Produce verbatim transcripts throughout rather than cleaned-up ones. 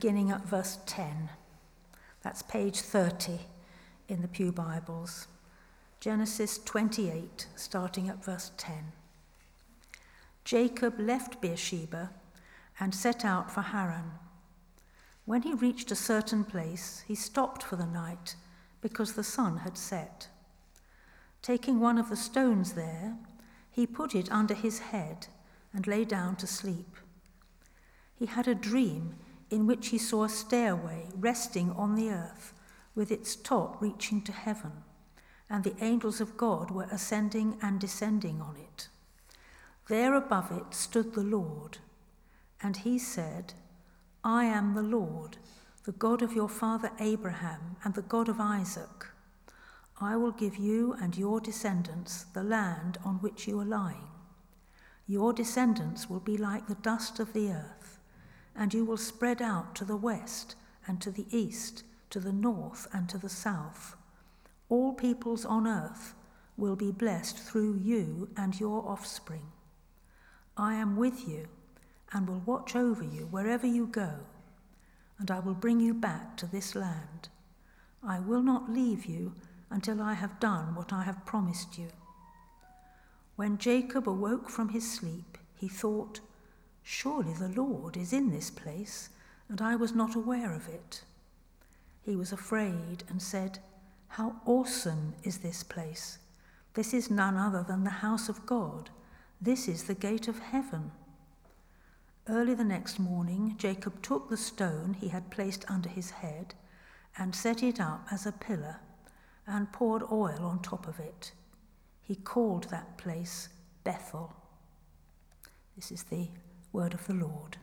beginning at verse ten. That's page thirty in the Pew Bibles. Genesis twenty-eight, starting at verse ten. Jacob left Beersheba and set out for Haran. When he reached a certain place, he stopped for the night because the sun had set. Taking one of the stones there, he put it under his head and lay down to sleep. He had a dream in which he saw a stairway resting on the earth with its top reaching to heaven, and the angels of God were ascending and descending on it. There above it stood the Lord, and he said, I am the Lord, the God of your father Abraham and the God of Isaac. I will give you and your descendants the land on which you are lying. Your descendants will be like the dust of the earth, and you will spread out to the west and to the east, to the north and to the south. All peoples on earth will be blessed through you and your offspring. I am with you and will watch over you wherever you go, and I will bring you back to this land. I will not leave you until I have done what I have promised you. When Jacob awoke from his sleep, he thought, surely the Lord is in this place, and I was not aware of it. He was afraid and said, how awesome is this place! This is none other than the house of God. This is the gate of heaven. Early the next morning, Jacob took the stone he had placed under his head and set it up as a pillar and poured oil on top of it. He called that place Bethel. This is the word of the Lord.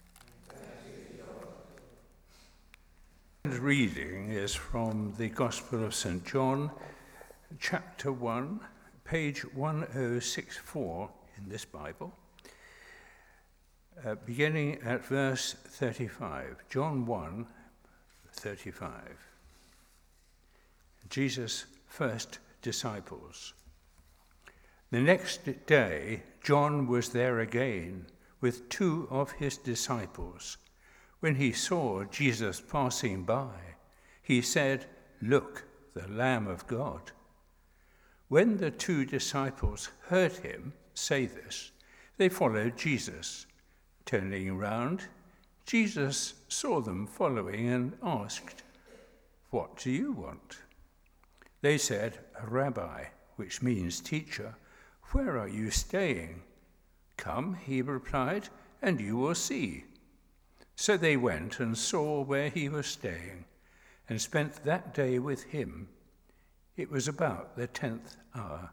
The reading is from the Gospel of Saint John, chapter one, page one oh six four in this Bible. Uh, beginning at verse thirty-five, John one, thirty-five. Jesus' first disciples. The next day, John was there again with two of his disciples. When he saw Jesus passing by, he said, look, the Lamb of God. When the two disciples heard him say this, they followed Jesus. Turning round, Jesus saw them following and asked, what do you want? They said, Rabbi, which means teacher, where are you staying? Come, he replied, and you will see. So they went and saw where he was staying and spent that day with him. It was about the tenth hour.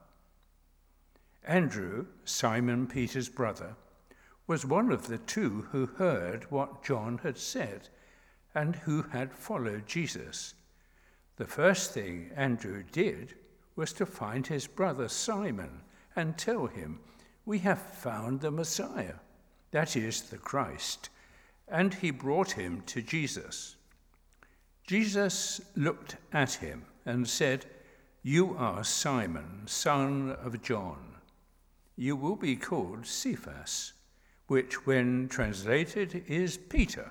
Andrew, Simon Peter's brother, was one of the two who heard what John had said and who had followed Jesus. The first thing Andrew did was to find his brother Simon and tell him, we have found the Messiah, that is the Christ. And he brought him to Jesus. Jesus looked at him and said, you are Simon, son of John. You will be called Cephas, which when translated is Peter.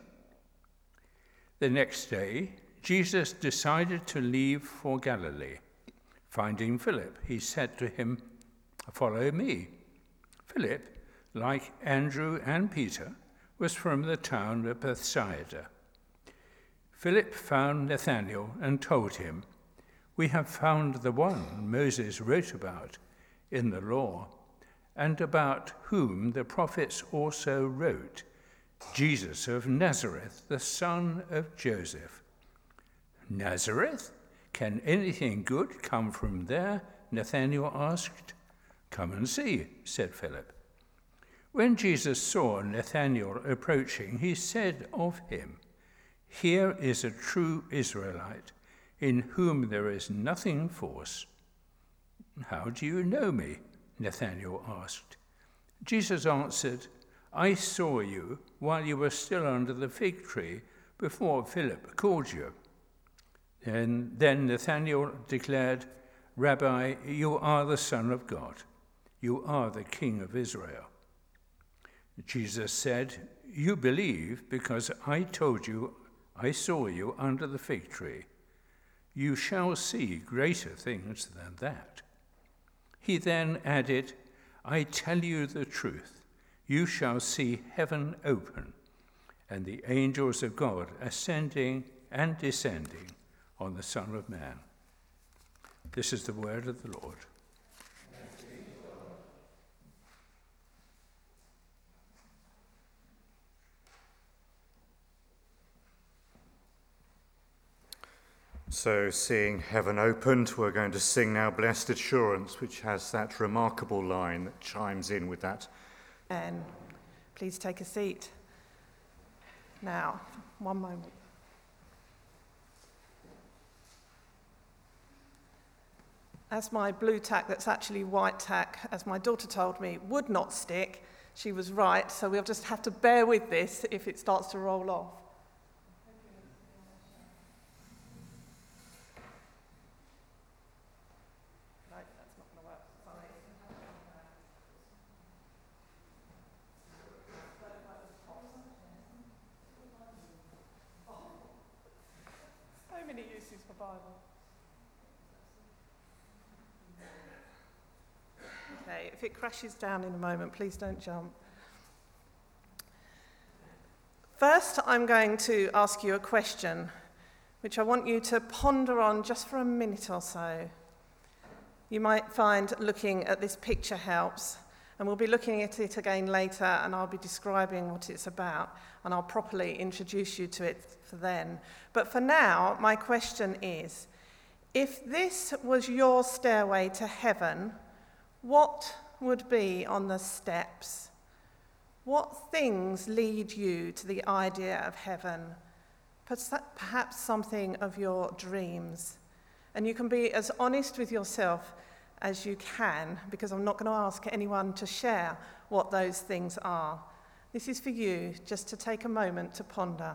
The next day, Jesus decided to leave for Galilee. Finding Philip, he said to him, follow me. Philip, like Andrew and Peter, was from the town of Bethsaida. Philip found Nathanael and told him, we have found the one Moses wrote about in the law, and about whom the prophets also wrote, Jesus of Nazareth, the son of Joseph. Nazareth? Can anything good come from there? Nathanael asked. Come and see, said Philip. When Jesus saw Nathanael approaching, he said of him, here is a true Israelite, in whom there is nothing false. How do you know me? Nathanael asked. Jesus answered, I saw you while you were still under the fig tree before Philip called you. And then Nathanael declared, Rabbi, you are the Son of God. You are the King of Israel. Jesus said, you believe because I told you I saw you under the fig tree. You shall see greater things than that." He then added, "I tell you the truth, you shall see heaven open, and the angels of God ascending and descending on the Son of Man." This is the word of the Lord. So, seeing heaven opened, we're going to sing now Blessed Assurance, which has that remarkable line that chimes in with that. And please take a seat. Now, one moment. As my blue tack, that's actually white tack, as my daughter told me, would not stick, she was right, so we'll just have to bear with this if it starts to roll off. So many uses for Bible. Okay, if it crashes down in a moment, please don't jump. First, I'm going to ask you a question, which I want you to ponder on just for a minute or so. You might find looking at this picture helps, and we'll be looking at it again later, and I'll be describing what it's about, and I'll properly introduce you to it for then. But for now, my question is, if this was your stairway to heaven, what would be on the steps? What things lead you to the idea of heaven? Perhaps something of your dreams. And you can be as honest with yourself as you can, because I'm not going to ask anyone to share what those things are. This is for you, just to take a moment to ponder.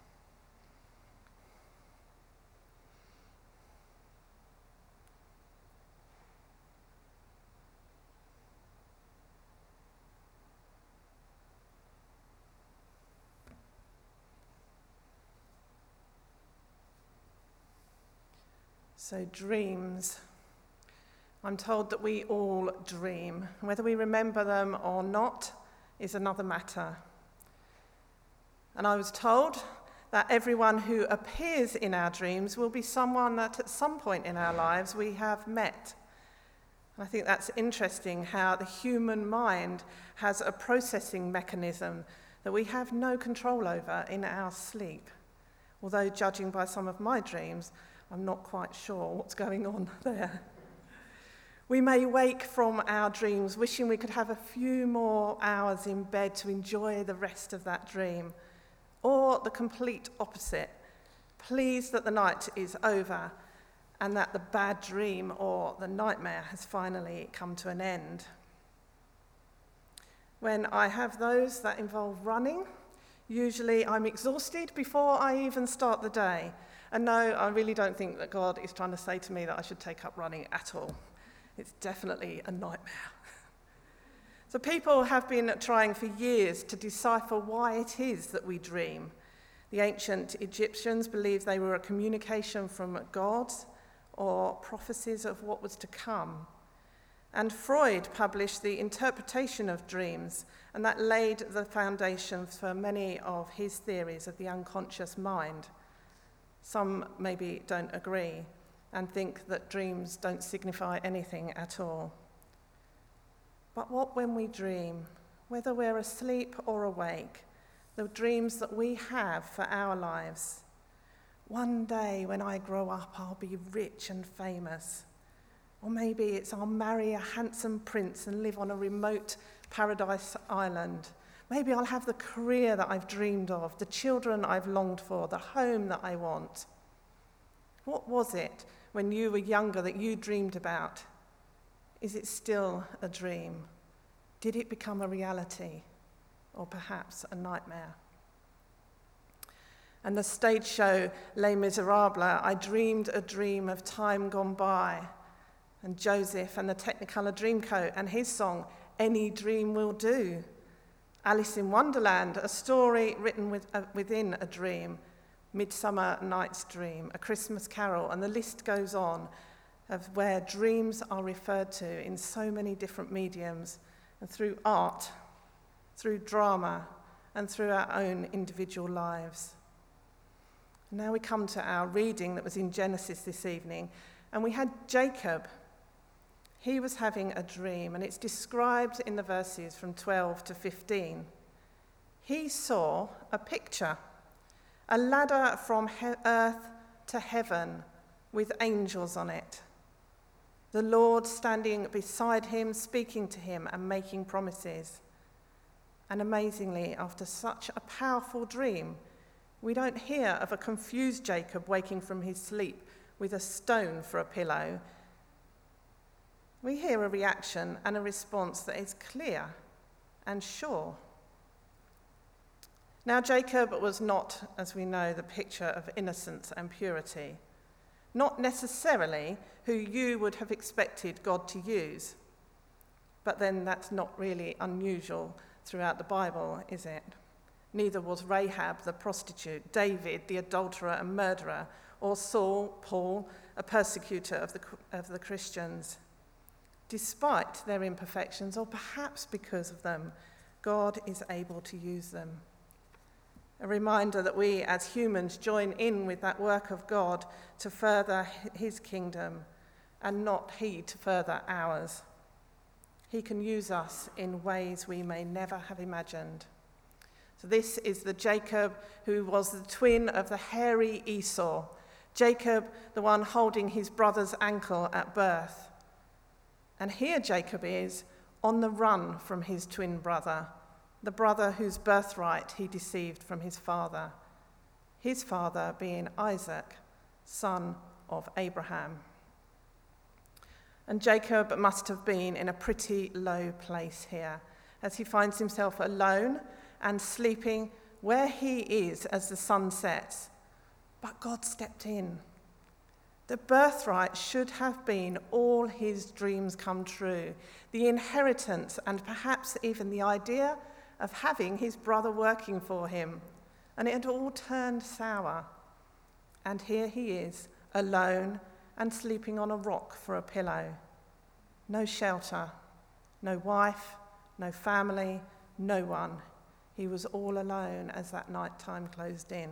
So, dreams. I'm told that we all dream. Whether we remember them or not is another matter. And I was told that everyone who appears in our dreams will be someone that at some point in our lives we have met. And I think that's interesting how the human mind has a processing mechanism that we have no control over in our sleep. Although, judging by some of my dreams, I'm not quite sure what's going on there. We may wake from our dreams wishing we could have a few more hours in bed to enjoy the rest of that dream, or the complete opposite, pleased that the night is over and that the bad dream or the nightmare has finally come to an end. When I have those that involve running, usually I'm exhausted before I even start the day. And no, I really don't think that God is trying to say to me that I should take up running at all. It's definitely a nightmare. So people have been trying for years to decipher why it is that we dream. The ancient Egyptians believed they were a communication from God or prophecies of what was to come. And Freud published the interpretation of dreams, and that laid the foundation for many of his theories of the unconscious mind. Some maybe don't agree and think that dreams don't signify anything at all. But what when we dream, whether we're asleep or awake, the dreams that we have for our lives? One day when I grow up, I'll be rich and famous. Or maybe it's I'll marry a handsome prince and live on a remote paradise island. Maybe I'll have the career that I've dreamed of, the children I've longed for, the home that I want. What was it when you were younger that you dreamed about? Is it still a dream? Did it become a reality? Or perhaps a nightmare? And the stage show Les Miserables, I dreamed a dream of time gone by. And Joseph and the Technicolor Dreamcoat and his song, Any Dream Will Do. Alice in Wonderland, a story written with, uh, within a dream. Midsummer Night's Dream, A Christmas Carol, and the list goes on of where dreams are referred to in so many different mediums, and through art, through drama, and through our own individual lives. Now we come to our reading that was in Genesis this evening, and we had Jacob. He was having a dream, and it's described in the verses from twelve to fifteen. He saw a picture, a ladder from he- earth to heaven with angels on it. The Lord standing beside him, speaking to him and making promises. And amazingly, after such a powerful dream, we don't hear of a confused Jacob waking from his sleep with a stone for a pillow. We hear a reaction and a response that is clear and sure. Now, Jacob was not, as we know, the picture of innocence and purity, not necessarily who you would have expected God to use. But then that's not really unusual throughout the Bible, is it? Neither was Rahab the prostitute, David the adulterer and murderer, or Saul, Paul, a persecutor of the, of the Christians. Despite their imperfections, or perhaps because of them, God is able to use them. A reminder that we as humans join in with that work of God to further his kingdom and not he to further ours. He can use us in ways we may never have imagined. So this is the Jacob who was the twin of the hairy Esau. Jacob, the one holding his brother's ankle at birth. And here Jacob is on the run from his twin brother, the brother whose birthright he deceived from his father, his father being Isaac, son of Abraham. And Jacob must have been in a pretty low place here, as he finds himself alone and sleeping where he is as the sun sets. But God stepped in. The birthright should have been all his dreams come true, the inheritance and perhaps even the idea of having his brother working for him. And it had all turned sour. And here he is, alone and sleeping on a rock for a pillow. No shelter, no wife, no family, no one. He was all alone as that night time closed in.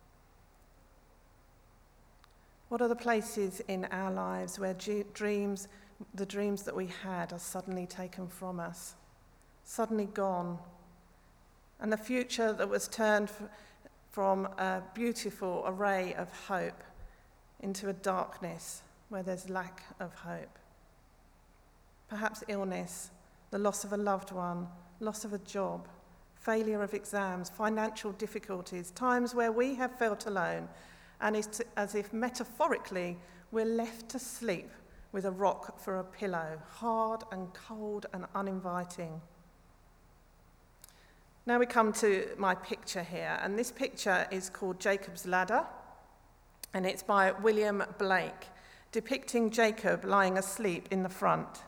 What are the places in our lives where g- dreams, the dreams that we had, are suddenly taken from us, suddenly gone, and the future that was turned f- from a beautiful array of hope into a darkness where there's lack of hope? Perhaps illness, the loss of a loved one, loss of a job, failure of exams, financial difficulties, times where we have felt alone, and it's as if metaphorically we're left to sleep with a rock for a pillow, hard and cold and uninviting. Now we come to my picture here, and this picture is called Jacob's Ladder, and it's by William Blake, depicting Jacob lying asleep in the front.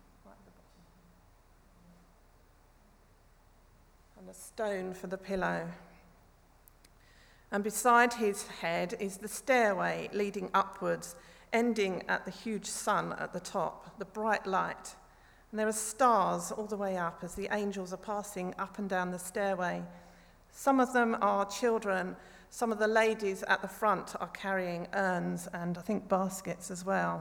And a stone for the pillow. And beside his head is the stairway leading upwards, ending at the huge sun at the top, the bright light. And there are stars all the way up as the angels are passing up and down the stairway. Some of them are children. Some of the ladies at the front are carrying urns and I think baskets as well.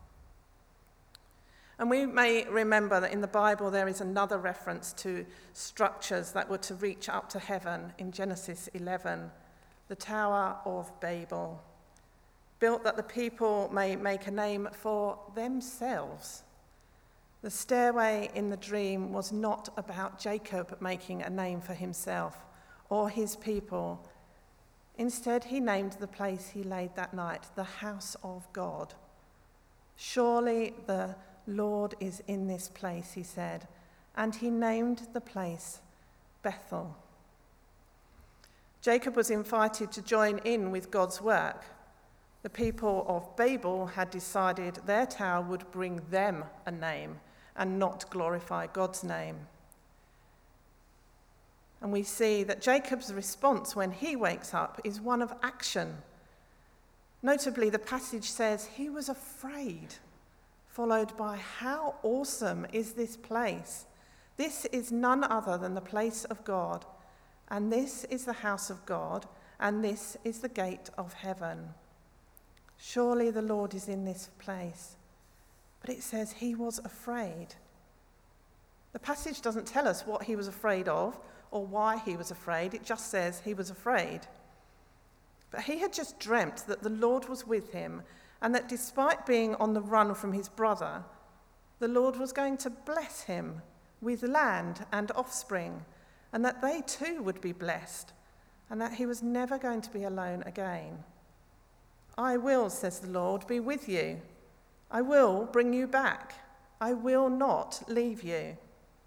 And we may remember that in the Bible there is another reference to structures that were to reach up to heaven in Genesis eleven. The Tower of Babel, built that the people may make a name for themselves. The stairway in the dream was not about Jacob making a name for himself or his people. Instead, he named the place he laid that night the house of God. Surely the Lord is in this place, he said, and he named the place Bethel. Jacob was invited to join in with God's work. The people of Babel had decided their tower would bring them a name and not glorify God's name. And we see that Jacob's response when he wakes up is one of action. Notably, the passage says he was afraid, followed by, how awesome is this place? This is none other than the place of God, and this is the house of God, and this is the gate of heaven. Surely the Lord is in this place. But it says he was afraid. The passage doesn't tell us what he was afraid of or why he was afraid. It just says he was afraid. But he had just dreamt that the Lord was with him, and that despite being on the run from his brother, the Lord was going to bless him with land and offspring, and that they too would be blessed, and that he was never going to be alone again. I will, says the Lord, be with you. I will bring you back. I will not leave you.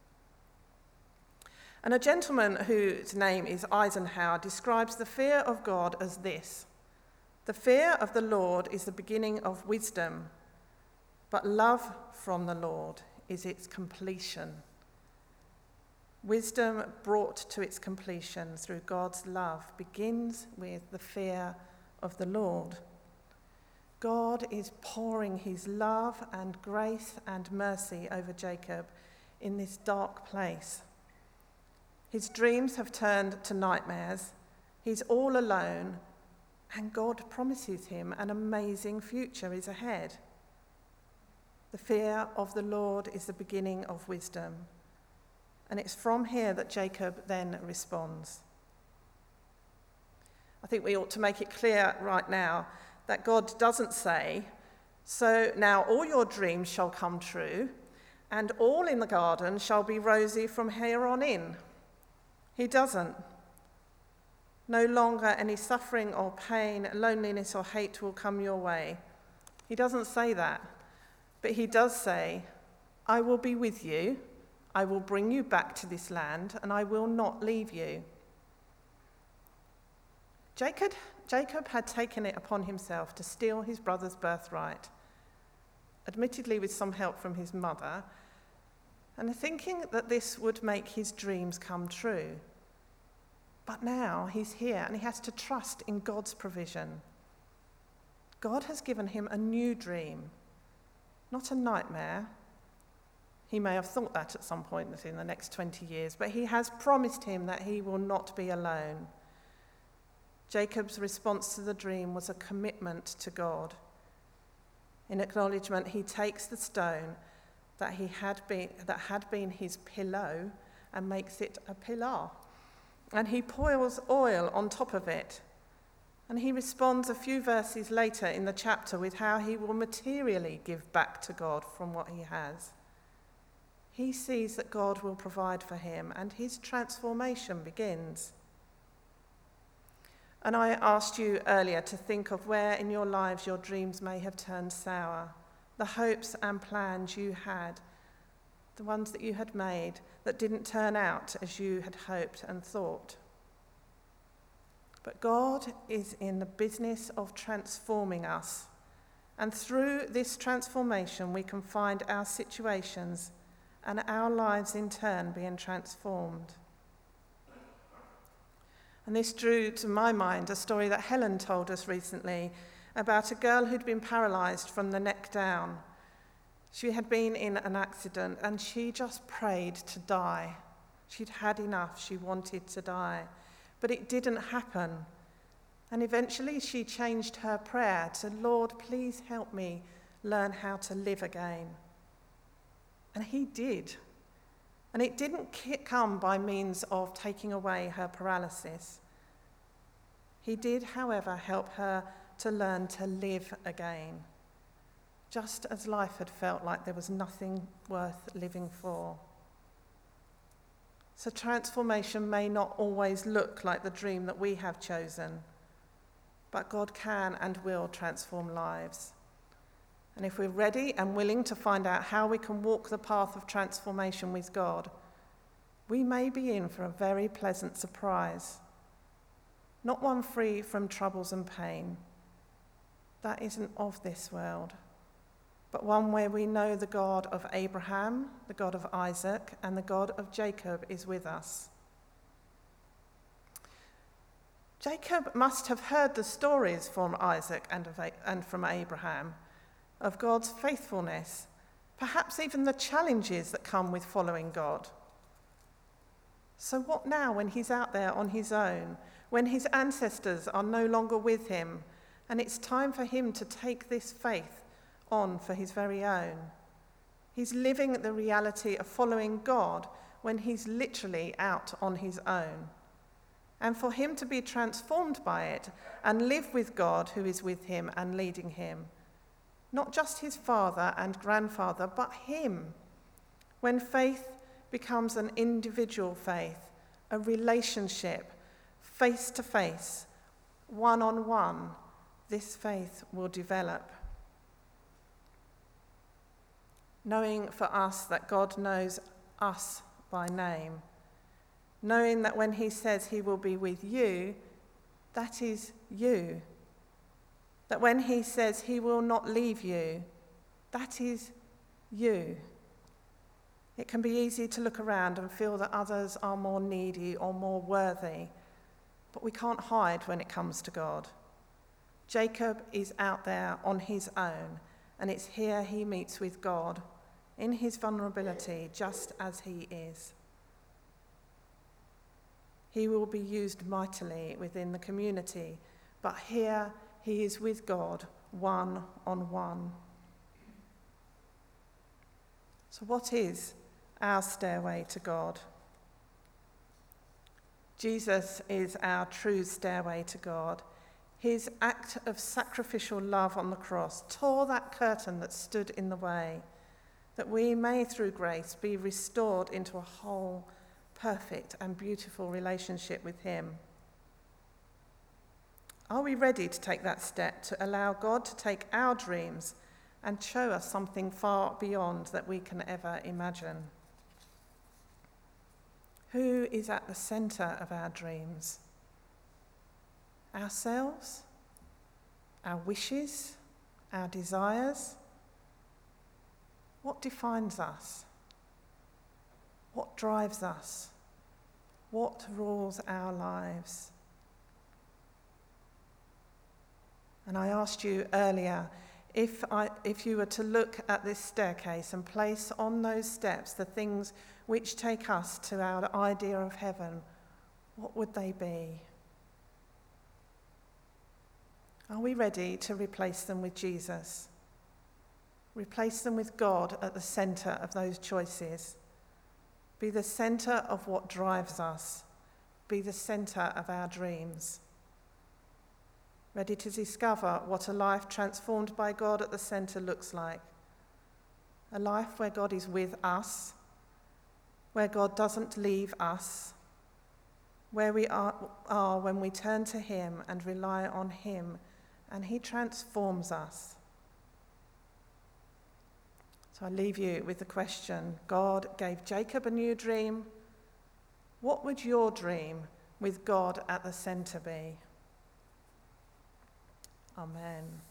And a gentleman whose name is Eisenhower describes the fear of God as this: the fear of the Lord is the beginning of wisdom, but love from the Lord is its completion. Wisdom brought to its completion through God's love begins with the fear of the Lord. God is pouring his love and grace and mercy over Jacob in this dark place. His dreams have turned to nightmares. He's all alone, and God promises him an amazing future is ahead. The fear of the Lord is the beginning of wisdom, and it's from here that Jacob then responds. I think we ought to make it clear right now that God doesn't say, "So now all your dreams shall come true, and all in the garden shall be rosy from here on in." He doesn't. No longer any suffering or pain, loneliness or hate will come your way. He doesn't say that, but he does say, "I will be with you, I will bring you back to this land, and I will not leave you." Jacob, Jacob had taken it upon himself to steal his brother's birthright, admittedly with some help from his mother, and thinking that this would make his dreams come true. But now he's here and he has to trust in God's provision. God has given him a new dream, not a nightmare. He may have thought that at some point in the next twenty years, but he has promised him that he will not be alone. Jacob's response to the dream was a commitment to God. In acknowledgement, he takes the stone that he had been that had been his pillow and makes it a pillar. And he pours oil on top of it. And he responds a few verses later in the chapter with how he will materially give back to God from what he has. He sees that God will provide for him, and his transformation begins. And I asked you earlier to think of where in your lives your dreams may have turned sour, the hopes and plans you had, the ones that you had made that didn't turn out as you had hoped and thought. But God is in the business of transforming us, and through this transformation we can find our situations and our lives in turn being transformed. And this drew to my mind a story that Helen told us recently about a girl who'd been paralysed from the neck down. She had been in an accident and she just prayed to die. She'd had enough, she wanted to die. But it didn't happen. And eventually she changed her prayer to, "Lord, please help me learn how to live again." And he did. And it didn't come by means of taking away her paralysis. He did, however, help her to learn to live again, just as life had felt like there was nothing worth living for. So transformation may not always look like the dream that we have chosen, but God can and will transform lives. And if we're ready and willing to find out how we can walk the path of transformation with God, we may be in for a very pleasant surprise. Not one free from troubles and pain. That isn't of this world, but one where we know the God of Abraham, the God of Isaac, and the God of Jacob is with us. Jacob must have heard the stories from Isaac and, of, and from Abraham of God's faithfulness, perhaps even the challenges that come with following God. So what now when he's out there on his own, when his ancestors are no longer with him, and it's time for him to take this faith on for his very own? He's living the reality of following God when he's literally out on his own. And for him to be transformed by it and live with God who is with him and leading him, not just his father and grandfather, but him. When faith becomes an individual faith, a relationship, face to face, one on one, this faith will develop. Knowing for us that God knows us by name, knowing that when he says he will be with you, that is you. That when he says he will not leave you, that is you. It can be easy to look around and feel that others are more needy or more worthy, but we can't hide when it comes to God. Jacob is out there on his own, and it's here he meets with God in his vulnerability, just as he is. He will be used mightily within the community, but here he is with God, one on one. So what is our stairway to God? Jesus is our true stairway to God. His act of sacrificial love on the cross tore that curtain that stood in the way, that we may, through grace, be restored into a whole, perfect and beautiful relationship with him. Are we ready to take that step to allow God to take our dreams and show us something far beyond that we can ever imagine? Who is at the centre of our dreams? Ourselves? Our wishes? Our desires? What defines us? What drives us? What rules our lives? And I asked you earlier, if, I, if you were to look at this staircase and place on those steps the things which take us to our idea of heaven, what would they be? Are we ready to replace them with Jesus? Replace them with God at the centre of those choices. Be the centre of what drives us. Be the centre of our dreams. Ready to discover what a life transformed by God at the centre looks like. A life where God is with us, where God doesn't leave us, where we are, are when we turn to him and rely on him, and he transforms us. So I leave you with the question, God gave Jacob a new dream. What would your dream with God at the centre be? Amen.